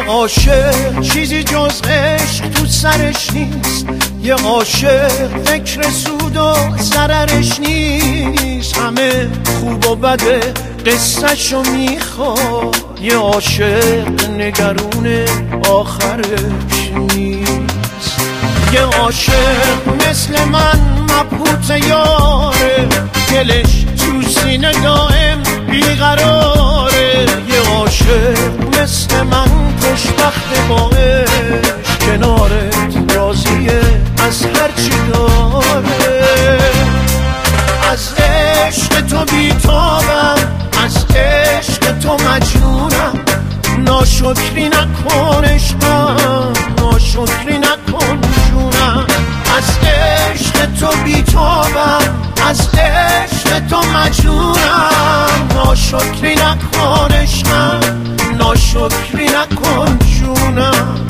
عاشق چیزی جز عشق تو سرش نیست، یه عاشق فکر سود و ضررش نیست، همه خوب و بده قصه‌شو میخواد، یه عاشق نگرون آخرش نیست. یه عاشق مثل من مبهوت یاره، دلش تو سینه دائم بیقراره، یه عاشق مثل من خوشبخت با عشق، کنارت راضیه از هرچی داره. از عشق تو بیتابم، از عشق تو مجنونم، ناشکری نکن عشقم، ناشکری نکن جونم. از عشق تو بیتابم، از عشق تو مجنونم، ناشکری نکن عشقم، ناشکری نکن جونم.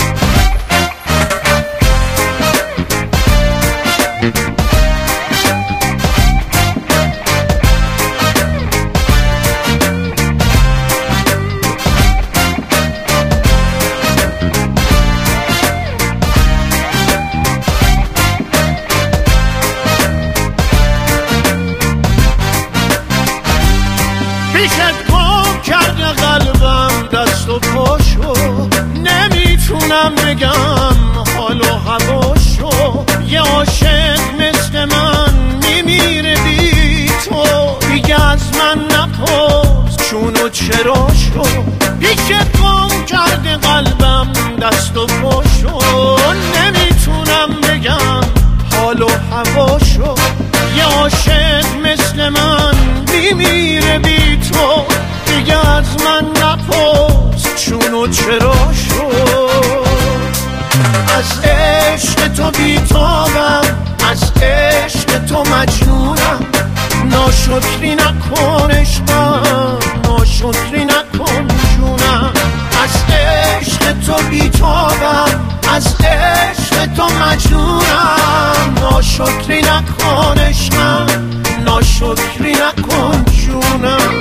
پیشت گم کرده قلبم دست و پاشو، نمیتونم بگم حال و هواشو، یه عاشق مثل من میمیره بی تو، دیگه از من نپرس چون و چراشو. پیشت گم کرده قلبم دست و پاشو، نمیتونم بگم حال و هواشو، یه عاشق مثل من میمیره بی تو، دیگه از من نپرس چون و چرا شد. از عشق تو بیتابم، از عشق تو مجنونم، ناشکری نکن عشقم، ناشکری نکن جونم. از عشق تو بیتابم، از عشق تو مجنونم، ناشکری نکن عشقم، ناشکری نکن جونم.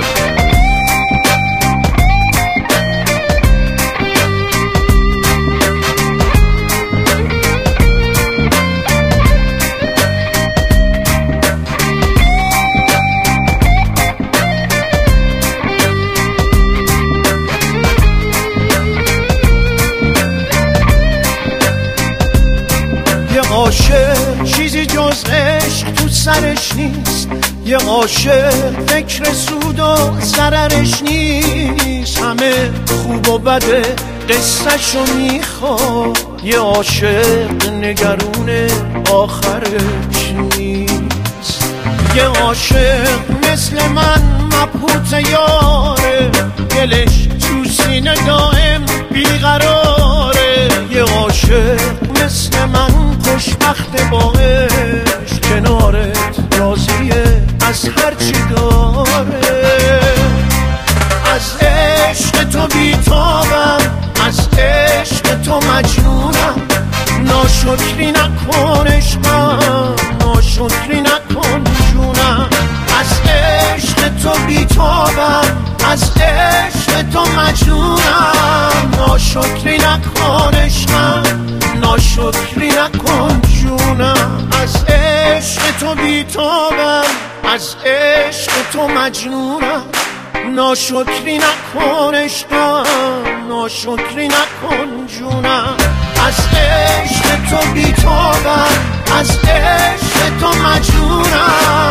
یه عاشق چیزی جز عشق تو سرش نیست، یه عاشق فکر سود و ضررش نیست، همه خوب و بده قصه‌شو میخواد، یه عاشق نگرون آخرش نیست. یه عاشق مثل من مبهوت یاره، دلش تو سینه دائم بیقراره، یه عاشق مثل من خوشبخت با عشق، کنارت راضیه از هرچی داره. از عشق تو بیتابم، از عشق تو مجنونم، ناشکری نکن عشقم، ناشکری نکن جونم. از عشق تو بیتابم، از عشق تو مجنونم، ناشکری نکن عشقم، ناشکری نکن جونم. از عشق تو بیتابم، از عشق تو مجنونم، ناشکری نکن عشقم، ناشکری نکن جونم. از عشق تو بیتابم، از عشق تو مجنونم،